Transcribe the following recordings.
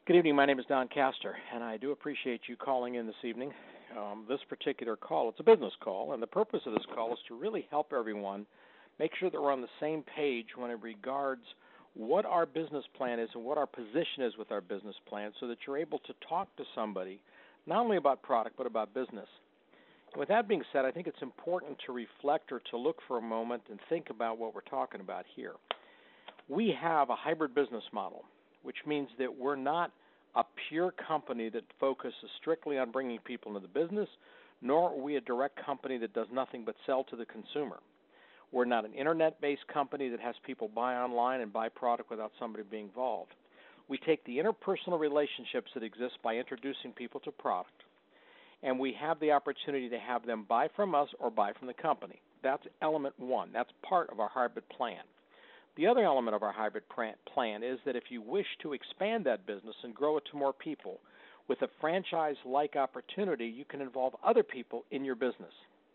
Good evening. My name is Don Castor, and I do appreciate you calling in this evening. This particular call, it's a business call, and the purpose of this call is to really help everyone make sure that we're on the same page when it regards what our business plan is and what our position is with our business plan so that you're able to talk to somebody not only about product but about business. And with that being said, I think it's important to reflect or to look for a moment and think about what we're talking about here. We have a hybrid business model, which means that we're not a pure company that focuses strictly on bringing people into the business, nor are we a direct company that does nothing but sell to the consumer. We're not an internet-based company that has people buy online and buy product without somebody being involved. We take the interpersonal relationships that exist by introducing people to product, and we have the opportunity to have them buy from us or buy from the company. That's element one. That's part of our hybrid plan. The other element of our hybrid plan is that if you wish to expand that business and grow it to more people, with a franchise-like opportunity, you can involve other people in your business.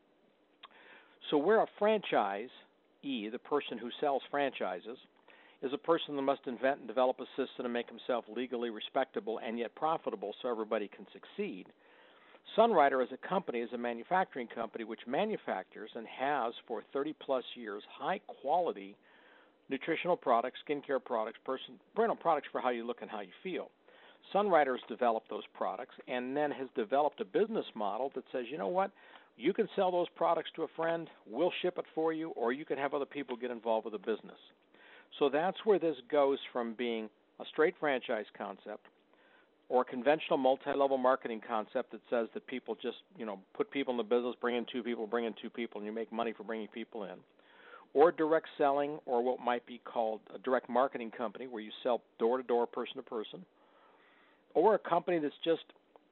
So where a franchisee, the person who sells franchises, is a person that must invent and develop a system to make himself legally respectable and yet profitable so everybody can succeed, Sunrider as a company is a manufacturing company which manufactures and has for 30-plus years high-quality nutritional products, skincare products, personal products for how you look and how you feel. Sunrider has developed those products and then has developed a business model that says, you know what, you can sell those products to a friend, we'll ship it for you, or you can have other people get involved with the business. So that's where this goes from being a straight franchise concept or a conventional multi-level marketing concept that says that people just, put people in the business, bring in two people, and you make money for bringing people in, or direct selling, or what might be called a direct marketing company where you sell door-to-door, person-to-person, or a company that's just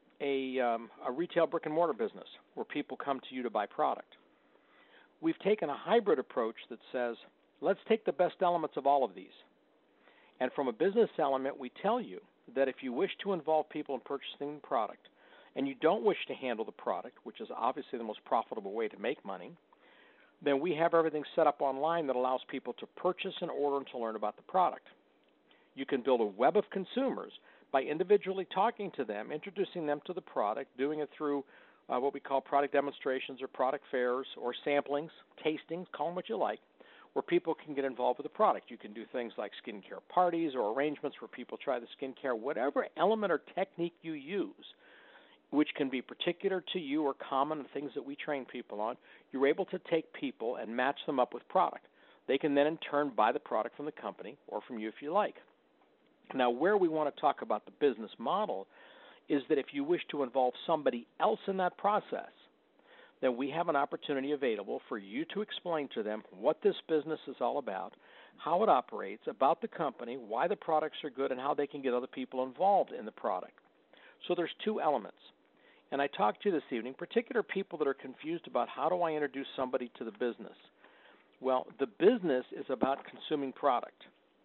a retail brick-and-mortar business where people come to you to buy product. We've taken a hybrid approach that says, let's take the best elements of all of these. And from a business element, we tell you that if you wish to involve people in purchasing the product and you don't wish to handle the product, which is obviously the most profitable way to make money, then we have everything set up online that allows people to purchase and order and to learn about the product. You can build a web of consumers by individually talking to them, introducing them to the product, doing it through what we call product demonstrations or product fairs or samplings, tastings, call them what you like, where people can get involved with the product. You can do things like skincare parties or arrangements where people try the skincare, whatever element or technique you use, which can be particular to you or common and things that we train people on, you're able to take people and match them up with product. They can then in turn buy the product from the company or from you if you like. Now, where we want to talk about the business model is that if you wish to involve somebody else in that process, then we have an opportunity available for you to explain to them what this business is all about, how it operates, about the company, why the products are good, and how they can get other people involved in the product. So there's two elements. And I talked to you this evening, particular people that are confused about how do I introduce somebody to the business. Well, the business is about consuming product.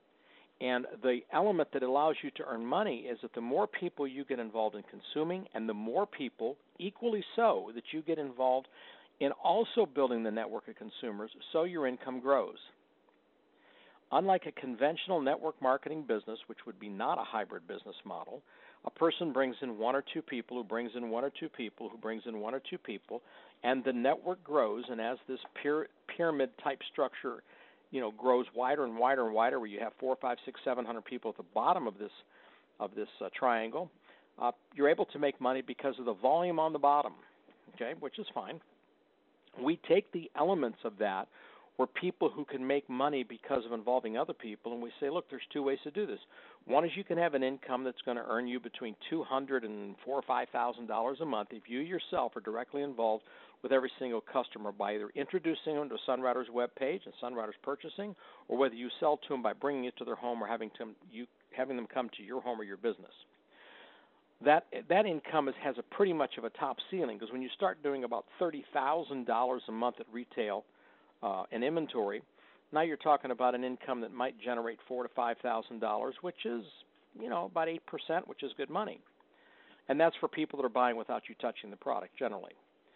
And the element that allows you to earn money is that the more people you get involved in consuming and the more people, equally so, that you get involved in also building the network of consumers, so your income grows. Unlike a conventional network marketing business, which would be not a hybrid business model, a person brings in one or two people who brings in one or two people who brings in one or two people, and the network grows, and as this pyramid-type structure grows wider and wider and wider, where you have 400, 500, 600, 700 people at the bottom of this triangle, you're able to make money because of the volume on the bottom, okay, which is fine. We take the elements of that, where people who can make money because of involving other people, and we say, look, there's two ways to do this. One is you can have an income that's going to earn you between $200 and $4,000 or $5,000 a month if you yourself are directly involved with every single customer by either introducing them to Sunrider's web page and Sunrider's purchasing, or whether you sell to them by bringing it to their home or having them come to your home or your business. That income has a pretty much of a top ceiling, because when you start doing about $30,000 a month at retail in inventory, now you're talking about an income that might generate $4,000 to $5,000, which is, about 8%, which is good money. And that's for people that are buying without you touching the product generally.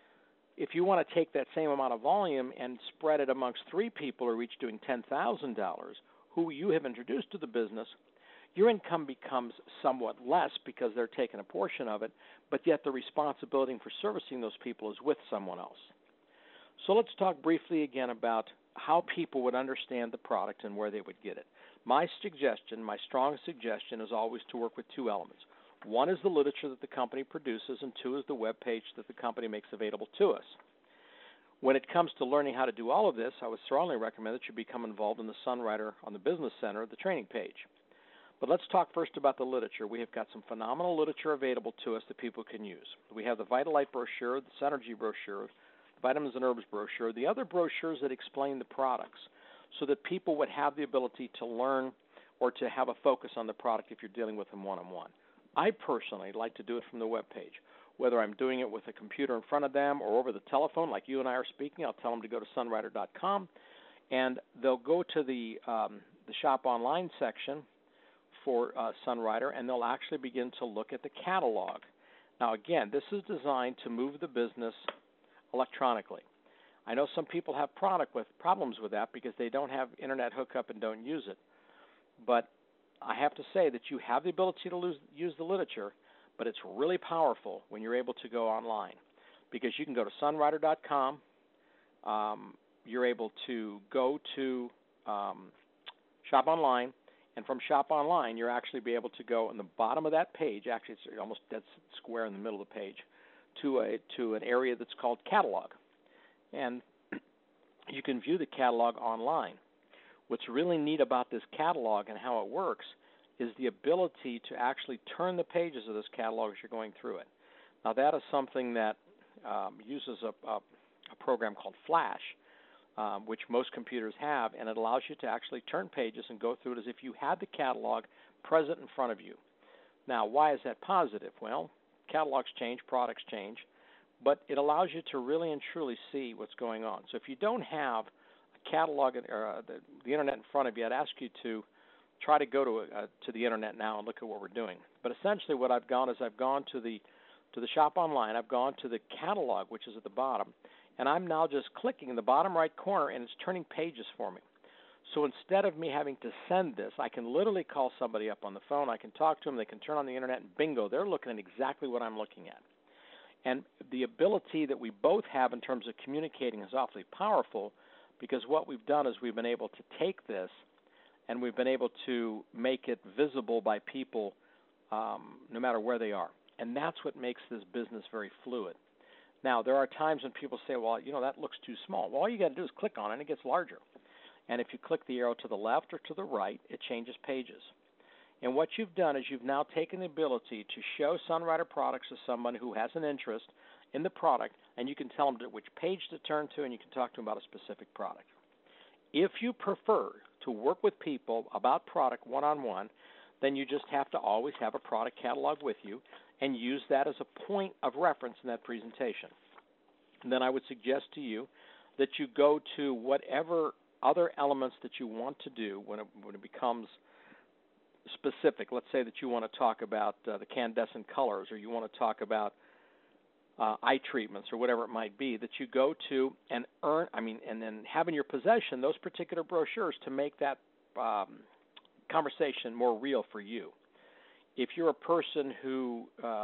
If you want to take that same amount of volume and spread it amongst three people who are each doing $10,000, who you have introduced to the business, your income becomes somewhat less because they're taking a portion of it, but yet the responsibility for servicing those people is with someone else. So let's talk briefly again about how people would understand the product and where they would get it. My suggestion, my strong suggestion, is always to work with two elements. One is the literature that the company produces, and two is the web page that the company makes available to us. When it comes to learning how to do all of this, I would strongly recommend that you become involved in the Sunwriter on the Business Center, the training page. But let's talk first about the literature. We have got some phenomenal literature available to us that people can use. We have the Vitalite brochure, the Synergy brochure, the Vitamins and Herbs brochure, the other brochures that explain the products so that people would have the ability to learn or to have a focus on the product if you're dealing with them one-on-one. I personally like to do it from the web page. Whether I'm doing it with a computer in front of them or over the telephone like you and I are speaking, I'll tell them to go to sunwriter.com, and they'll go to the Shop Online section for Sunwriter, and they'll actually begin to look at the catalog. Now, again, this is designed to move the business electronically. I know some people have problems with that because they don't have internet hookup and don't use it. But I have to say that you have the ability to use the literature, but it's really powerful when you're able to go online because you can go to sunwriter.com. You're able to go to Shop Online, and from Shop Online, you're actually be able to go on the bottom of that page. Actually, it's almost dead square in the middle of the page to an area that's called Catalog, and you can view the catalog online. What's really neat about this catalog and how it works is the ability to actually turn the pages of this catalog as you're going through it. Now, that is something that uses a program called Flash, which most computers have, and it allows you to actually turn pages and go through it as if you had the catalog present in front of you. Now, why is that positive? Well, catalogs change, products change, but it allows you to really and truly see what's going on. So if you don't have a catalog or the internet in front of you, I'd ask you to try to go to the internet now and look at what we're doing. But essentially what I've gone to the Shop Online, I've gone to the catalog, which is at the bottom, and I'm now just clicking in the bottom right corner, and it's turning pages for me. So instead of me having to send this, I can literally call somebody up on the phone, I can talk to them, they can turn on the internet, and bingo, they're looking at exactly what I'm looking at. And the ability that we both have in terms of communicating is awfully powerful because what we've done is we've been able to take this and we've been able to make it visible by people no matter where they are. And that's what makes this business very fluid. Now, there are times when people say, well, that looks too small. Well, all you got to do is click on it and it gets larger. And if you click the arrow to the left or to the right, it changes pages. And what you've done is you've now taken the ability to show Sunwriter products to someone who has an interest in the product, and you can tell them which page to turn to, and you can talk to them about a specific product. If you prefer to work with people about product one-on-one, then you just have to always have a product catalog with you and use that as a point of reference in that presentation. And then I would suggest to you that you go to whatever other elements that you want to do when it becomes specific. Let's say that you want to talk about the candescent colors, or you want to talk about eye treatments, or whatever it might be, that you go to and then have in your possession those particular brochures to make that conversation more real for you. If you're a person who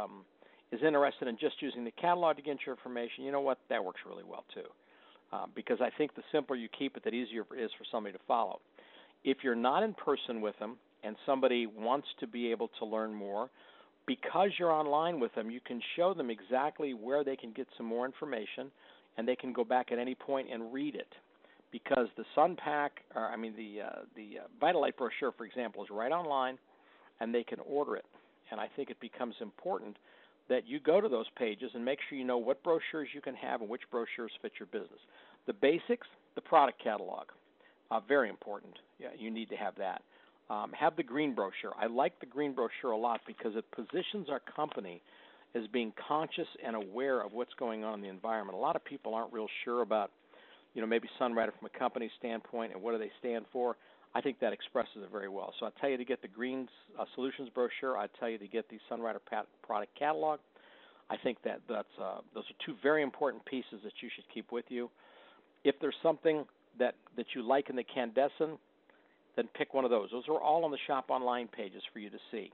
is interested in just using the catalog to get your information, you know what? That works really well too. Because I think the simpler you keep it, the easier it is for somebody to follow. If you're not in person with them and somebody wants to be able to learn more, because you're online with them, you can show them exactly where they can get some more information, and they can go back at any point and read it. Because the the Vitalite brochure, for example, is right online, and they can order it. And I think it becomes important that you go to those pages and make sure you know what brochures you can have and which brochures fit your business. The basics, the product catalog, very important. Yeah, you need to have that. Have the green brochure. I like the green brochure a lot because it positions our company as being conscious and aware of what's going on in the environment. A lot of people aren't real sure about, maybe Sunwriter from a company standpoint and what do they stand for. I think that expresses it very well. So I tell you to get the Green Solutions brochure. I tell you to get the Sunwriter product catalog. I think that those are two very important pieces that you should keep with you. If there's something that you like in the candescent, then pick one of those. Those are all on the Shop Online pages for you to see.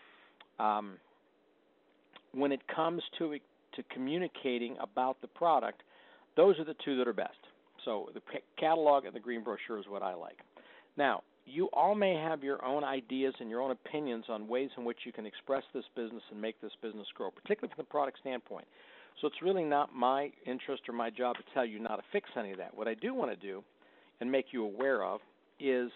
When it comes to communicating about the product, those are the two that are best. So the catalog and the green brochure is what I like. Now, you all may have your own ideas and your own opinions on ways in which you can express this business and make this business grow, particularly from the product standpoint. So it's really not my interest or my job to tell you not to fix any of that. What I do want to do and make you aware of is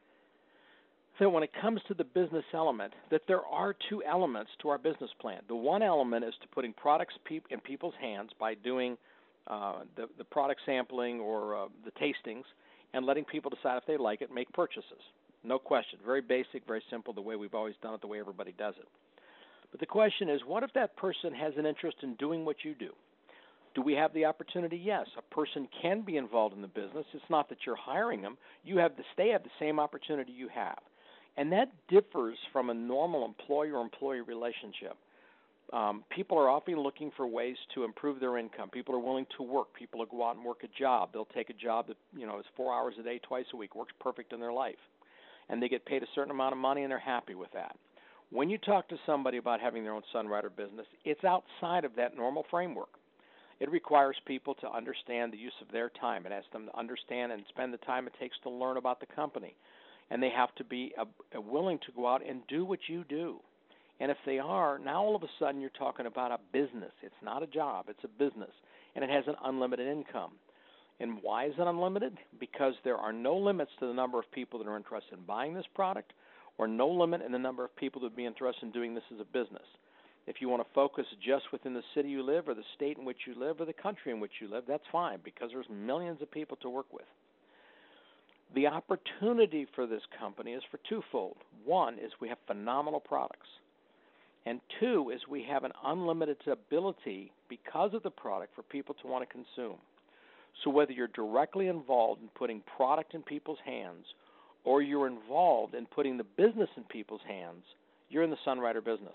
that when it comes to the business element, that there are two elements to our business plan. The one element is to putting products in people's hands by doing the product sampling or the tastings and letting people decide if they like it and make purchases. No question. Very basic, very simple, the way we've always done it, the way everybody does it. But the question is, what if that person has an interest in doing what you do? Do we have the opportunity? Yes. A person can be involved in the business. It's not that you're hiring them. They have the same opportunity you have. And that differs from a normal employer-employee relationship. People are often looking for ways to improve their income. People are willing to work. People will go out and work a job. They'll take a job that is 4 hours a day, twice a week, works perfect in their life. And they get paid a certain amount of money, and they're happy with that. When you talk to somebody about having their own Sunrider business, it's outside of that normal framework. It requires people to understand the use of their time. It asks them to understand and spend the time it takes to learn about the company. And they have to be willing to go out and do what you do. And if they are, now all of a sudden you're talking about a business. It's not a job. It's a business. And it has an unlimited income. And why is it unlimited? Because there are no limits to the number of people that are interested in buying this product, or no limit in the number of people that would be interested in doing this as a business. If you want to focus just within the city you live, or the state in which you live, or the country in which you live, that's fine, because there's millions of people to work with. The opportunity for this company is for twofold. One is we have phenomenal products. And two is we have an unlimited ability, because of the product, for people to want to consume. So whether you're directly involved in putting product in people's hands, or you're involved in putting the business in people's hands, you're in the Sunrider business.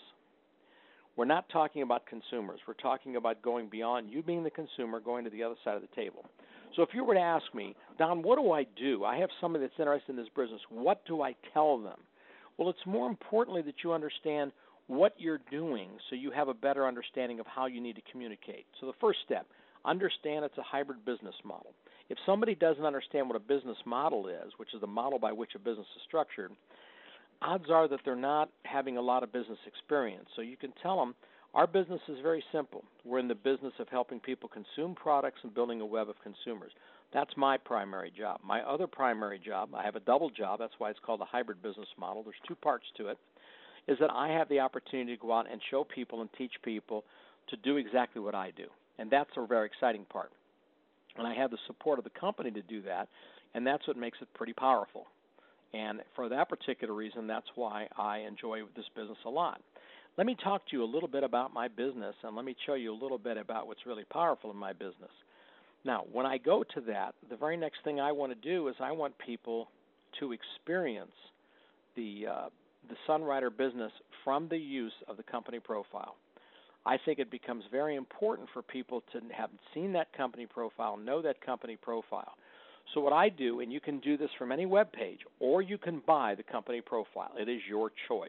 We're not talking about consumers. We're talking about going beyond you being the consumer, going to the other side of the table. So if you were to ask me, Don, what do I do? I have somebody that's interested in this business. What do I tell them? Well, it's more importantly that you understand what you're doing so you have a better understanding of how you need to communicate. So the first step, understand it's a hybrid business model. If somebody doesn't understand what a business model is, which is the model by which a business is structured, odds are that they're not having a lot of business experience. So you can tell them, our business is very simple. We're in the business of helping people consume products and building a web of consumers. That's my primary job. My other primary job, I have a double job, that's why it's called a hybrid business model. There's two parts to it, is that I have the opportunity to go out and show people and teach people to do exactly what I do. And that's a very exciting part. And I have the support of the company to do that, and that's what makes it pretty powerful. And for that particular reason, that's why I enjoy this business a lot. Let me talk to you a little bit about my business, and let me show you a little bit about what's really powerful in my business. Now, when I go to that, the very next thing I want to do is I want people to experience the Sunrider business from the use of the company profile. I think it becomes very important for people to have seen that company profile, know that company profile. So what I do, and you can do this from any web page, or you can buy the company profile. It is your choice.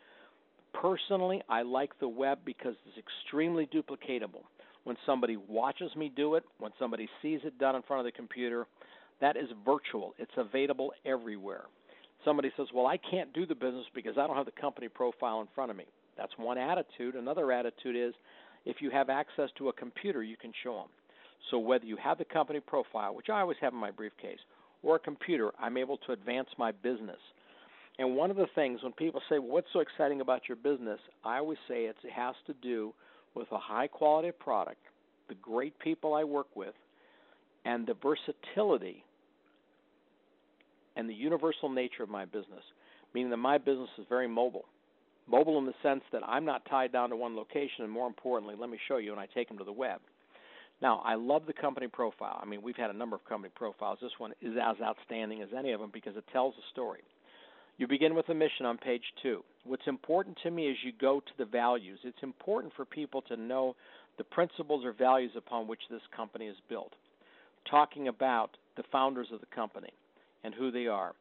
Personally, I like the web because it's extremely duplicatable. When somebody watches me do it, when somebody sees it done in front of the computer, that is virtual. It's available everywhere. Somebody says, well, I can't do the business because I don't have the company profile in front of me. That's one attitude. Another attitude is if you have access to a computer, you can show them. So whether you have the company profile, which I always have in my briefcase, or a computer, I'm able to advance my business. And one of the things when people say, well, what's so exciting about your business, I always say it has to do with a high quality product, the great people I work with, and the versatility and the universal nature of my business, meaning that my business is very mobile. Mobile in the sense that I'm not tied down to one location, and more importantly, let me show you, and I take them to the web. Now, I love the company profile. I mean, we've had a number of company profiles. This one is as outstanding as any of them because it tells a story. You begin with a mission on page 2. What's important to me is you go to the values. It's important for people to know the principles or values upon which this company is built. Talking about the founders of the company and who they are.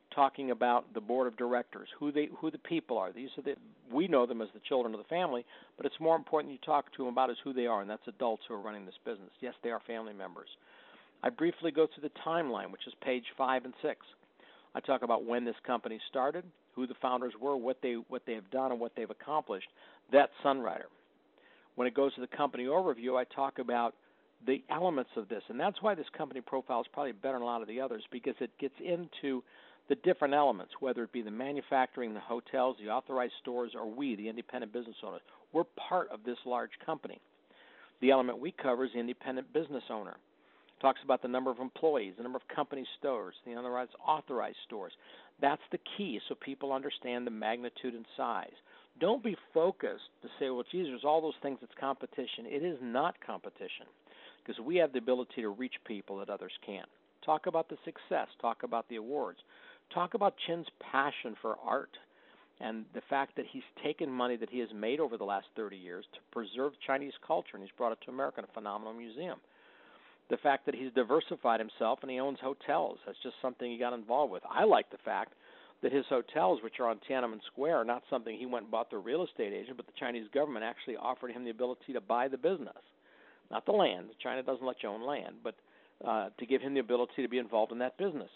talking about the board of directors, who the people are. We know them as the children of the family, but it's more important you talk to them about is who they are, and that's adults who are running this business. Yes, they are family members. I briefly go through the timeline, which is page 5 and 6. I talk about when this company started, who the founders were, what they have done, and what they've accomplished. That's Sunrider. When it goes to the company overview, I talk about the elements of this, and that's why this company profile is probably better than a lot of the others, because it gets into the different elements, whether it be the manufacturing, the hotels, the authorized stores, or we, the independent business owners. We're part of this large company. The element we cover is the independent business owner. It talks about the number of employees, the number of company stores, the authorized stores. That's the key, so people understand the magnitude and size. Don't be focused to say, well, geez, there's all those things that's competition. It is not competition, because we have the ability to reach people that others can't. Talk about the success. Talk about the awards. Talk about Chin's passion for art and the fact that he's taken money that he has made over the last 30 years to preserve Chinese culture, and he's brought it to America in a phenomenal museum. The fact that he's diversified himself and he owns hotels. That's just something he got involved with. I like the fact that his hotels, which are on Tiananmen Square, are not something he went and bought through a real estate agent, but the Chinese government actually offered him the ability to buy the business. Not the land. China doesn't let you own land, but to give him the ability to be involved in that business.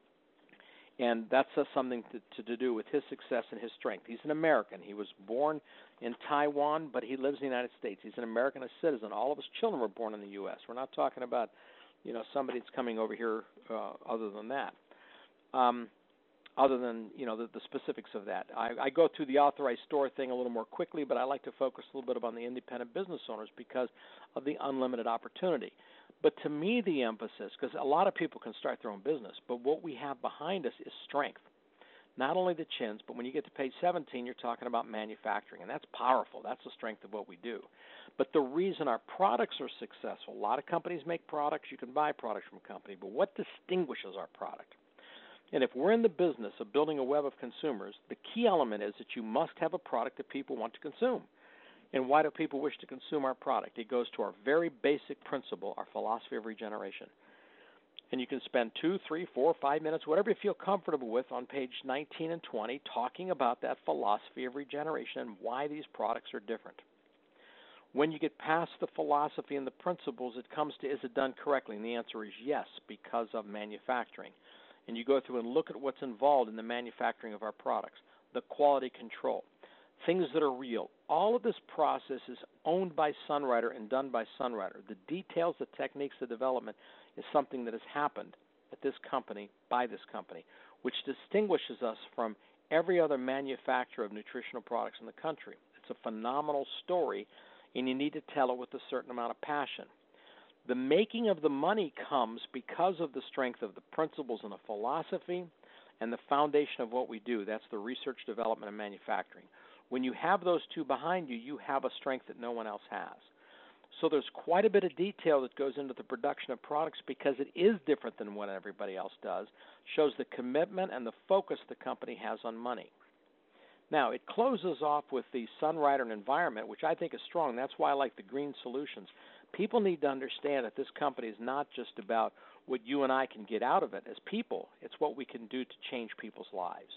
And that's something to do with his success and his strength. He's an American. He was born in Taiwan, but he lives in the United States. He's an American, a citizen. All of his children were born in the U.S. We're not talking about, somebody that's coming over here other than that. Other than, the specifics of that. I go through the authorized store thing a little more quickly, but I like to focus a little bit on the independent business owners because of the unlimited opportunity. But to me, the emphasis, because a lot of people can start their own business, but what we have behind us is strength. Not only the Chins, but when you get to page 17, you're talking about manufacturing, and that's powerful. That's the strength of what we do. But the reason our products are successful, a lot of companies make products. You can buy products from a company, but what distinguishes our product? And if we're in the business of building a web of consumers, the key element is that you must have a product that people want to consume. And why do people wish to consume our product? It goes to our very basic principle, our philosophy of regeneration. And you can spend 2, 3, 4, 5 minutes, whatever you feel comfortable with, on page 19 and 20, talking about that philosophy of regeneration and why these products are different. When you get past the philosophy and the principles, it comes to, is it done correctly? And the answer is yes, because of manufacturing. And you go through and look at what's involved in the manufacturing of our products, the quality control, things that are real. All of this process is owned by Sunrider and done by Sunrider. The details, the techniques, the development is something that has happened at this company, by this company, which distinguishes us from every other manufacturer of nutritional products in the country. It's a phenomenal story, and you need to tell it with a certain amount of passion. The making of the money comes because of the strength of the principles and the philosophy and the foundation of what we do. That's the research, development, and manufacturing. When you have those two behind you, you have a strength that no one else has. So there's quite a bit of detail that goes into the production of products because it is different than what everybody else does. Shows the commitment and the focus the company has on money. Now, it closes off with the Sunrider and environment, which I think is strong. That's why I like the green solutions. People need to understand that this company is not just about what you and I can get out of it as people. It's what we can do to change people's lives.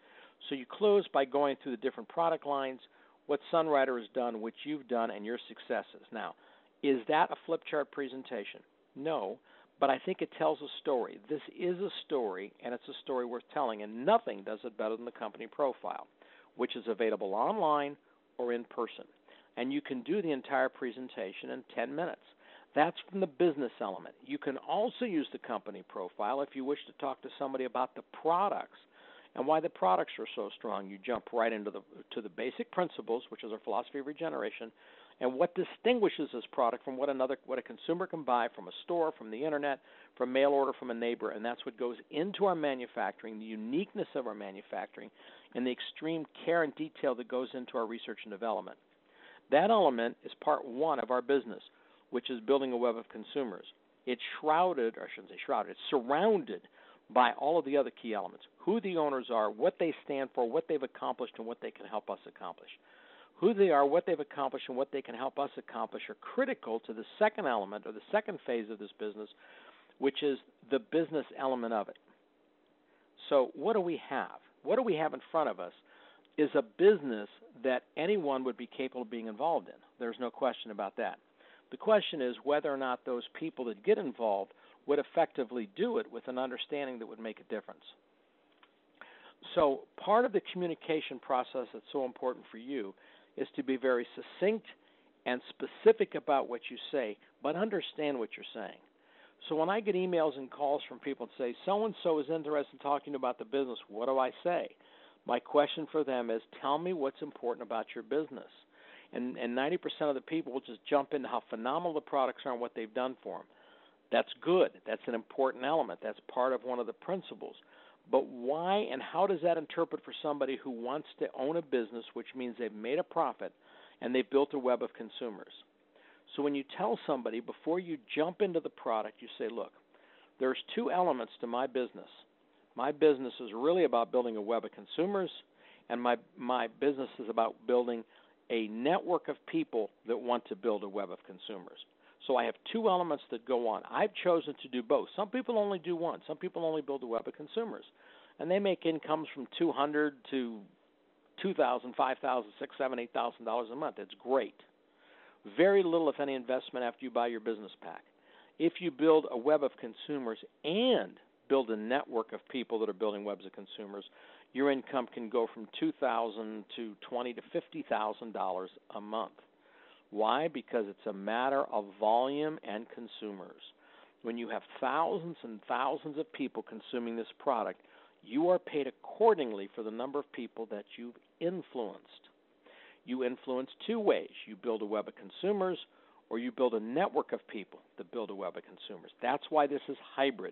So you close by going through the different product lines, what Sunrider has done, what you've done, and your successes. Now, is that a flip chart presentation? No, but I think it tells a story. This is a story, and it's a story worth telling, and nothing does it better than the company profile, which is available online or in person. And you can do the entire presentation in 10 minutes. That's from the business element. You can also use the company profile if you wish to talk to somebody about the products and why the products are so strong. You jump right into the basic principles, which is our philosophy of regeneration, and what distinguishes this product from what a consumer can buy from a store, from the internet, from mail order from a neighbor, and that's what goes into our manufacturing, the uniqueness of our manufacturing, and the extreme care and detail that goes into our research and development. That element is part one of our business, which is building a web of consumers. It's shrouded, or I shouldn't say shrouded, it's surrounded by all of the other key elements, who the owners are, what they stand for, what they've accomplished, and what they can help us accomplish. Who they are, what they've accomplished, and what they can help us accomplish are critical to the second element, or the second phase of this business, which is the business element of it. So what do we have? What do we have in front of us is a business that anyone would be capable of being involved in. There's no question about that. The question is whether or not those people that get involved would effectively do it with an understanding that would make a difference. So part of the communication process that's so important for you is to be very succinct and specific about what you say, but understand what you're saying. So when I get emails and calls from people that say, so-and-so is interested in talking about the business, what do I say? My question for them is, tell me what's important about your business. And 90% of the people will just jump into how phenomenal the products are and what they've done for them. That's good. That's an important element. That's part of one of the principles. But why and how does that interpret for somebody who wants to own a business, which means they've made a profit and they've built a web of consumers? So when you tell somebody, before you jump into the product, you say, look, there's two elements to my business. My business is really about building a web of consumers, and my business is about building a network of people that want to build a web of consumers. So I have two elements that go on. I've chosen to do both. Some people only do one. Some people only build a web of consumers, and they make incomes from $200 to $2,000, $5,000, $6,000, $7,000, $8,000 a month. It's great. Very little, if any, investment after you buy your business pack. If you build a web of consumers and build a network of people that are building webs of consumers, your income can go from $2,000 to $20,000 to $50,000 a month. Why? Because it's a matter of volume and consumers. When you have thousands and thousands of people consuming this product, you are paid accordingly for the number of people that you've influenced. You influence two ways. You build a web of consumers, or you build a network of people that build a web of consumers. That's why this is hybrid.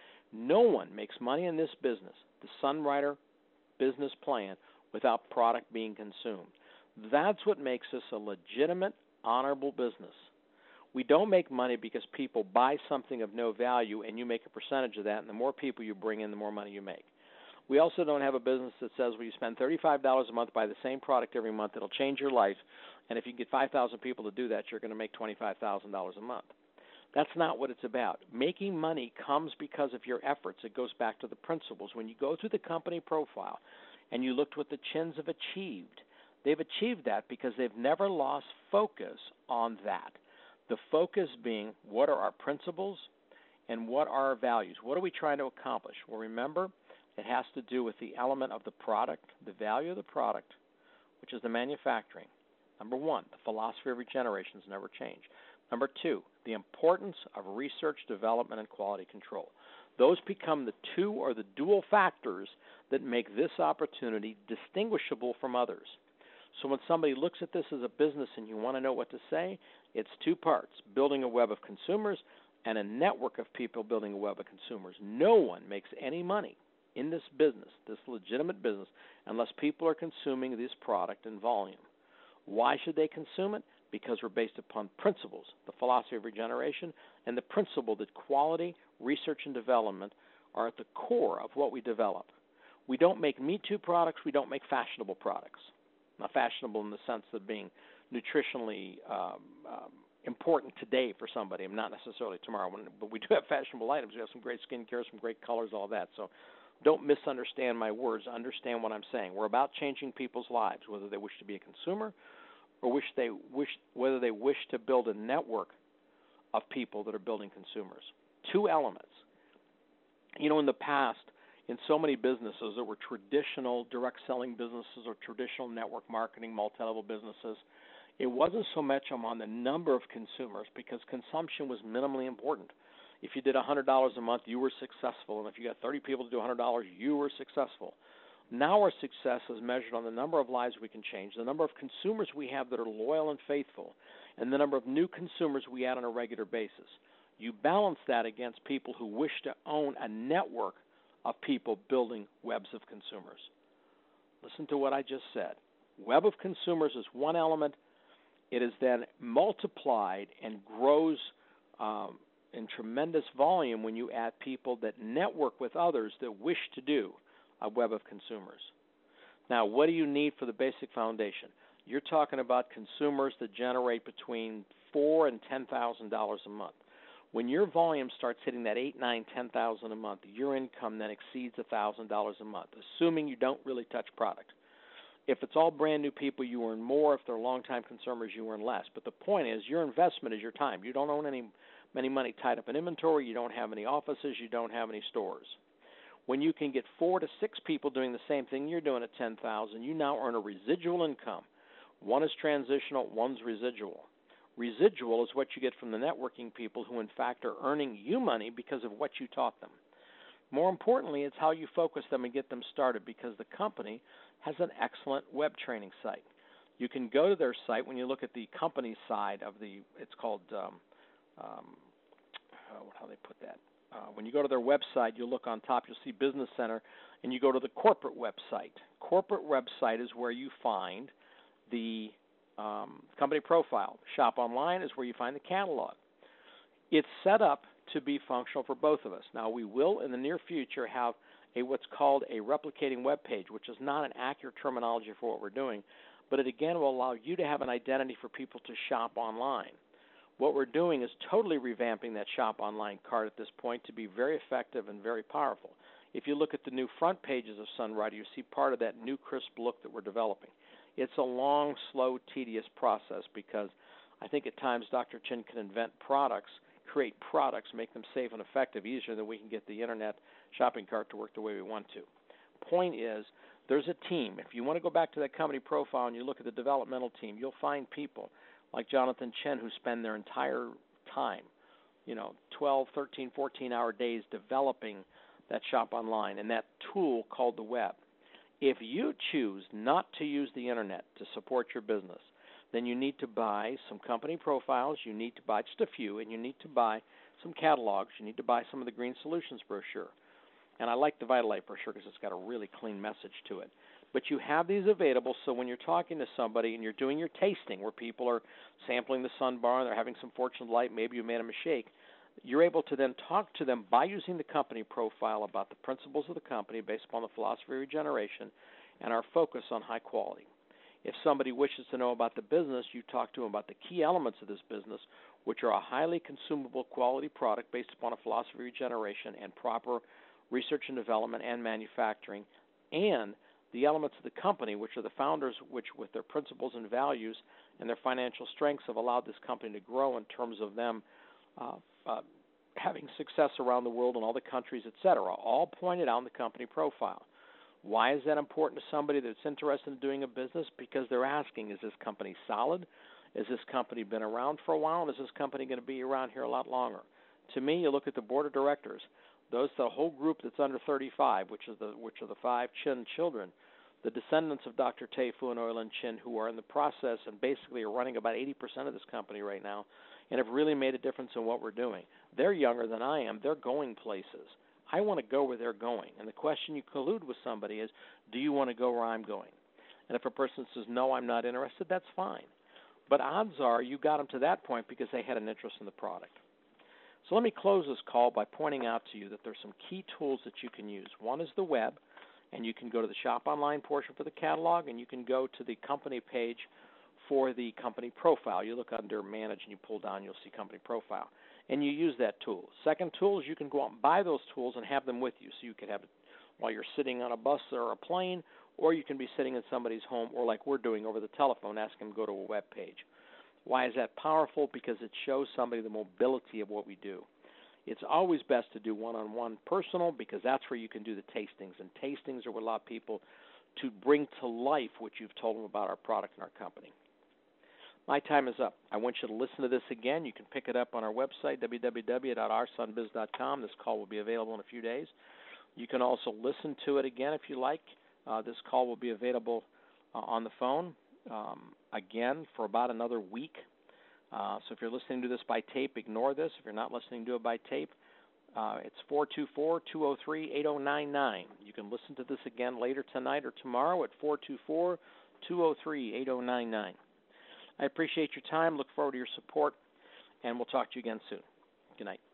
No one makes money in this business, the Sunwriter business plan, without product being consumed. That's what makes this a legitimate, honorable business. We don't make money because people buy something of no value and you make a percentage of that, and the more people you bring in, the more money you make. We also don't have a business that says, well, you spend $35 a month, buy the same product every month, it'll change your life, and if you get 5,000 people to do that, you're going to make $25,000 a month. That's not what it's about. Making money comes because of your efforts. It goes back to the principles. When you go through the company profile and you looked what the Chins have achieved, they've achieved that because they've never lost focus on that. The focus being, what are our principles and what are our values? What are we trying to accomplish? Well, remember, it has to do with the element of the product, the value of the product, which is the manufacturing. Number one, the philosophy of regeneration has never changed. Number two, the importance of research, development, and quality control. Those become the two or the dual factors that make this opportunity distinguishable from others. So when somebody looks at this as a business and you want to know what to say, it's two parts, building a web of consumers and a network of people building a web of consumers. No one makes any money in this business, this legitimate business, unless people are consuming this product in volume. Why should they consume it? Because we're based upon principles, the philosophy of regeneration, and the principle that quality, research, and development are at the core of what we develop. We don't make me-too products. We don't make fashionable products. Not fashionable in the sense of being nutritionally important today for somebody, and not necessarily tomorrow. But we do have fashionable items. We have some great skincare, some great colors, all that. So don't misunderstand my words. Understand what I'm saying. We're about changing people's lives, whether they wish to be a consumer or whether they wish to build a network of people that are building consumers. Two elements. You know, in the past, in so many businesses that were traditional direct selling businesses or traditional network marketing, multi-level businesses, it wasn't so much on the number of consumers because consumption was minimally important. If you did $100 a month, you were successful, and if you got 30 people to do $100, you were successful. Now our success is measured on the number of lives we can change, the number of consumers we have that are loyal and faithful, and the number of new consumers we add on a regular basis. You balance that against people who wish to own a network of people building webs of consumers. Listen to what I just said. Web of consumers is one element. It is then multiplied and grows in tremendous volume when you add people that network with others that wish to do a web of consumers. Now, what do you need for the basic foundation? You're talking about consumers that generate between $4,000 and $10,000 a month. When your volume starts hitting that 8, 9, 10,000 a month, your income then exceeds $1,000 a month, assuming you don't really touch product. If it's all brand new people, you earn more. If they're longtime consumers, you earn less. But the point is, your investment is your time. You don't own any money tied up in inventory. You don't have any offices. You don't have any stores. When you can get 4 to 6 people doing the same thing you're doing at 10,000, you now earn a residual income. One is transitional, one's residual. Residual is what you get from the networking people who, in fact, are earning you money because of what you taught them. More importantly, it's how you focus them and get them started, because the company has an excellent web training site. You can go to their site. When you look at the company side of it's called, how they put that? When you go to their website, you'll look on top, you'll see Business Center, and you go to the corporate website. Corporate website is where you find the company profile. Shop online is where you find the catalog. It's set up to be functional for both of us. Now, we will, in the near future, have what's called a replicating web page, which is not an accurate terminology for what we're doing, but it, again, will allow you to have an identity for people to shop online. What we're doing is totally revamping that shop online card at this point to be very effective and very powerful. If you look at the new front pages of Sunrider, you see part of that new crisp look that we're developing. It's a long, slow, tedious process, because I think at times Dr. Chin can invent products, create products, make them safe and effective easier than we can get the internet shopping cart to work the way we want to. Point is, there's a team. If you want to go back to that company profile and you look at the developmental team, you'll find people like Jonathan Chen who spend their entire time, 12, 13, 14-hour days developing that shop online and that tool called the web. If you choose not to use the internet to support your business, then you need to buy some company profiles, you need to buy just a few, and you need to buy some catalogs, you need to buy some of the Green Solutions brochure. And I like the Vitalite brochure because it's got a really clean message to it. But you have these available, so when you're talking to somebody and you're doing your tasting where people are sampling the Sun Bar and they're having some Fortune Light, maybe you made them a shake, you're able to then talk to them by using the company profile about the principles of the company based upon the philosophy of regeneration and our focus on high quality. If somebody wishes to know about the business, you talk to them about the key elements of this business, which are a highly consumable quality product based upon a philosophy of regeneration and proper research and development and manufacturing, and the elements of the company, which are the founders, which with their principles and values and their financial strengths have allowed this company to grow in terms of them having success around the world in all the countries, etc., all pointed out in the company profile. Why is that important to somebody that's interested in doing a business? Because they're asking, is this company solid? Has this company been around for a while? And is this company going to be around here a lot longer? To me, you look at the board of directors, the whole group that's under 35, which are the 5 Chin children, the descendants of Dr. Tei-Fu and Oilen Chin, who are in the process and basically are running about 80% of this company right now and have really made a difference in what we're doing. They're younger than I am. They're going places. I want to go where they're going. And the question you collude with somebody is, do you want to go where I'm going? And if a person says, no, I'm not interested, that's fine. But odds are you got them to that point because they had an interest in the product. So let me close this call by pointing out to you that there's some key tools that you can use. One is the web, and you can go to the Shop Online portion for the catalog, and you can go to the company page for the company profile. You look under Manage, and you pull down, you'll see Company Profile. And you use that tool. Second tool is you can go out and buy those tools and have them with you. So you can have it while you're sitting on a bus or a plane, or you can be sitting in somebody's home, or like we're doing over the telephone, ask them to go to a web page. Why is that powerful? Because it shows somebody the mobility of what we do. It's always best to do one-on-one personal because that's where you can do the tastings. And tastings are what allow people to bring to life what you've told them about our product and our company. My time is up. I want you to listen to this again. You can pick it up on our website, www.oursunbiz.com. This call will be available in a few days. You can also listen to it again if you like. This call will be available on the phone again for about another week. So if you're listening to this by tape, ignore this. If you're not listening to it by tape, it's 424-203-8099. You can listen to this again later tonight or tomorrow at 424-203-8099. I appreciate your time. Look forward to your support, and we'll talk to you again soon. Good night.